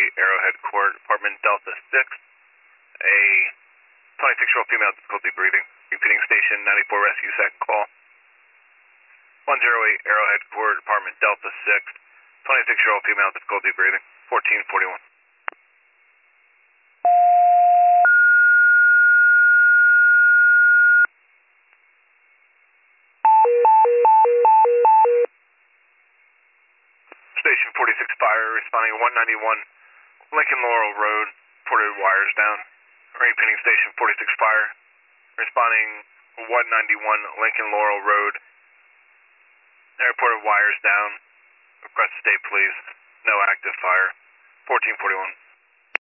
Arrowhead Court, Apartment Delta 6. A 26-year-old female with difficulty breathing. Repeating station 94 rescue second call. 108 Arrowhead Court, Apartment Delta 6. 26-year-old female with difficulty breathing. 1441. Station 46 Fire, responding 191 Lincoln Laurel Road, reported wires down. Repeating station 46 Fire, responding 191 Lincoln Laurel Road, reported wires down. Request state police, no active fire. 1441.